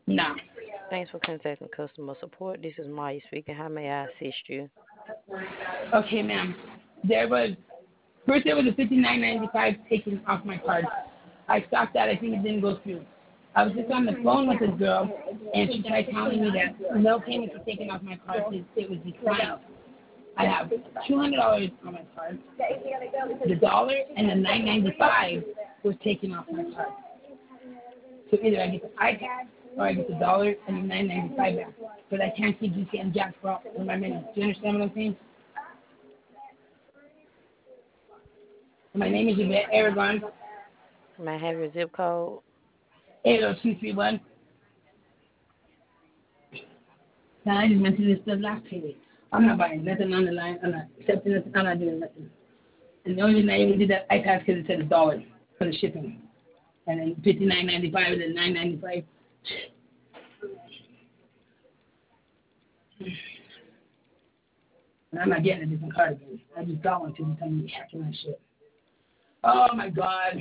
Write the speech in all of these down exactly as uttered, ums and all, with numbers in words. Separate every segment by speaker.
Speaker 1: No.
Speaker 2: Thanks for contacting customer support. This is Maya speaking. How may I assist you?
Speaker 1: Okay, ma'am. There was first there was a fifty nine ninety five taken off my card. I stopped that. I think it didn't go through. I was just on the phone with this girl, and she tried telling me that no payments were taken off my card. It, it was declined. I have two hundred dollars on my card. The dollar and the nine ninety five was taken off my card. So either I get the iPad or I get the dollar and the nine ninety five back. But I can't keep just getting jacked for, for my money. Do you understand what I'm saying? My name is Yvette Aragon.
Speaker 2: May I have your zip code?
Speaker 1: eight oh two three one. Now I just mentioned this the last payday. I'm not buying nothing on the line. I'm not accepting nothing. I'm not doing nothing. And the only reason I even did that iPad because it said a dollar for the shipping. And then fifty nine ninety five and then nine ninety five. And I'm not getting a different card again. I just got one because you tell me hacking that shit. Oh my god.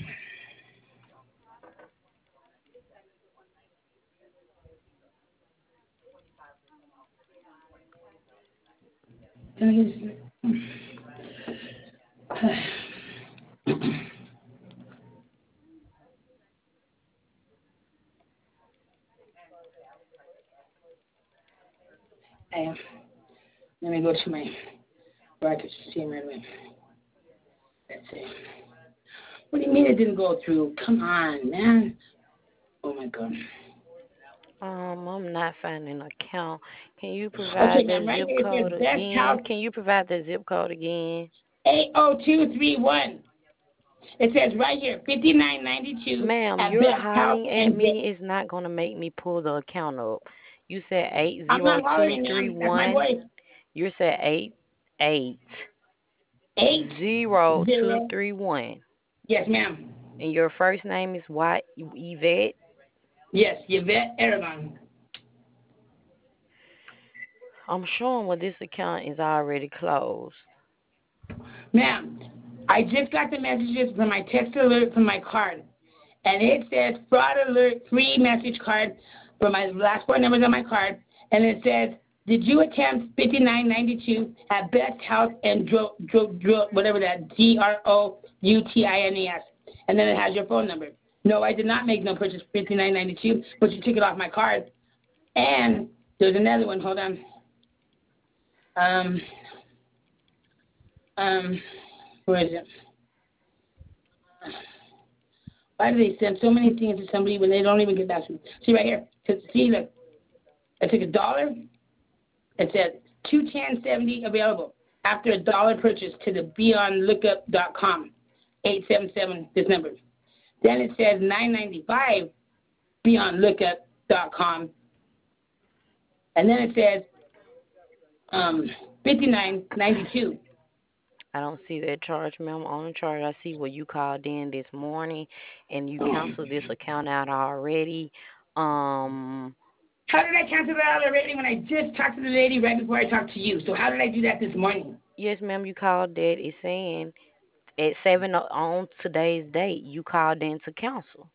Speaker 1: Can I get Hey, let me go to my where I could see him right away. Let's see. What do you mean it didn't go through? Come on, man. Oh my god.
Speaker 2: Um, I'm not finding an account. Can you
Speaker 1: Okay,
Speaker 2: provide
Speaker 1: ma'am,
Speaker 2: the
Speaker 1: right
Speaker 2: zip
Speaker 1: here it
Speaker 2: code
Speaker 1: says Best
Speaker 2: again?
Speaker 1: House
Speaker 2: Can you provide the zip code again?
Speaker 1: eight oh two three one. It says right here, fifty-nine ninety-two
Speaker 2: Ma'am,
Speaker 1: at
Speaker 2: you're
Speaker 1: Best House
Speaker 2: hollering at
Speaker 1: and Best.
Speaker 2: me is not going to make me pull the account up. You said eight
Speaker 1: I'm
Speaker 2: zero
Speaker 1: not
Speaker 2: two
Speaker 1: hollering,
Speaker 2: three
Speaker 1: ma'am. That's my
Speaker 2: one.
Speaker 1: voice.
Speaker 2: You said eight eight
Speaker 1: Eight
Speaker 2: zero two
Speaker 1: zero.
Speaker 2: three one.
Speaker 1: Yes, ma'am.
Speaker 2: And your first name is what? Yvette?
Speaker 1: Yes, Yvette Aragon.
Speaker 2: I'm showing what this account is already closed.
Speaker 1: Ma'am, I just got the messages from my text alert from my card, and it says fraud alert free message card for my last four numbers on my card, and it says, did you attempt fifty-nine ninety-two at Best House and Dro, Dro, Dro, whatever that, D R O U T I N E S, and then it has your phone number. No, I did not make no purchase fifty-nine ninety-two, but you took it off my card. And there's another one, hold on. Um, um, where is it? Why do they send so many things to somebody when they don't even get back to me? See right here. See, look. I took a dollar. It said two ten seventy available after a dollar purchase to the beyond lookup dot com eight seven seven this number. Then it says nine ninety five beyond lookup dot com, and then it says um fifty nine ninety two.
Speaker 2: I don't see that charge, ma'am. On the charge, I see where you called in this morning and you canceled this account out already. Um,
Speaker 1: How did I cancel that out already when I just talked to the lady right before I talked to you? So how did I do that this morning?
Speaker 2: yes, ma'am, you called that. It's saying at seven o- on today's date, you called in to cancel.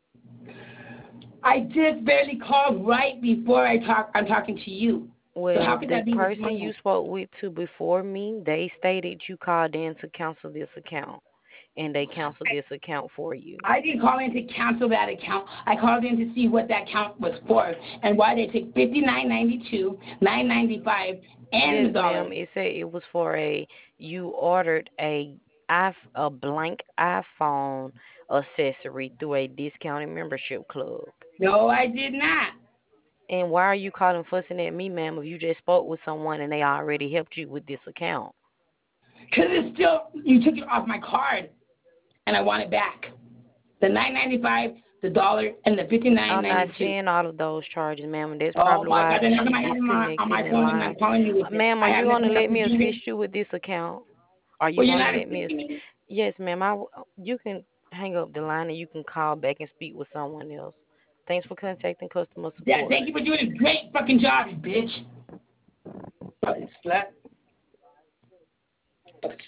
Speaker 1: I just barely called right before I talk. I'm talking to you. So
Speaker 2: Well,
Speaker 1: how could
Speaker 2: the
Speaker 1: that be this
Speaker 2: person you
Speaker 1: morning?
Speaker 2: spoke with to before me, they stated you called in to cancel this account, and they canceled this account for you.
Speaker 1: I didn't call in to cancel that account. I called in to see what that account was for and why they took fifty nine ninety two, nine ninety five, and
Speaker 2: Yes,
Speaker 1: the dollar.
Speaker 2: ma'am. It said it was for a you ordered a i a blank iPhone accessory through a discounted membership club.
Speaker 1: No, I did not.
Speaker 2: And why are you calling fussing at me, ma'am, if you just spoke with someone and they already helped you with this account?
Speaker 1: Because it's still, you took it off my card and I want it back. The nine ninety five, the dollar, and the fifty nine
Speaker 2: I'm not
Speaker 1: ninety two.
Speaker 2: seeing all of those charges, ma'am, and that's
Speaker 1: Oh
Speaker 2: probably
Speaker 1: my
Speaker 2: why
Speaker 1: God! Then how come
Speaker 2: she
Speaker 1: I have them on, on
Speaker 2: disconnected
Speaker 1: my
Speaker 2: in
Speaker 1: phone and I'm
Speaker 2: line.
Speaker 1: calling you with
Speaker 2: Uh,
Speaker 1: it?
Speaker 2: Ma'am,
Speaker 1: I
Speaker 2: are
Speaker 1: have
Speaker 2: you going to
Speaker 1: nothing else
Speaker 2: let
Speaker 1: to
Speaker 2: me
Speaker 1: do with.
Speaker 2: assist you with this account? Are you
Speaker 1: Well, you're
Speaker 2: going to
Speaker 1: not
Speaker 2: let me?
Speaker 1: assisting
Speaker 2: Ass-
Speaker 1: me.
Speaker 2: yes, ma'am. I w- you can hang up the line and you can call back and speak with someone else. Thanks for contacting customer
Speaker 1: Yeah,
Speaker 2: support.
Speaker 1: thank you for doing a great fucking job, you bitch. Fucking slut.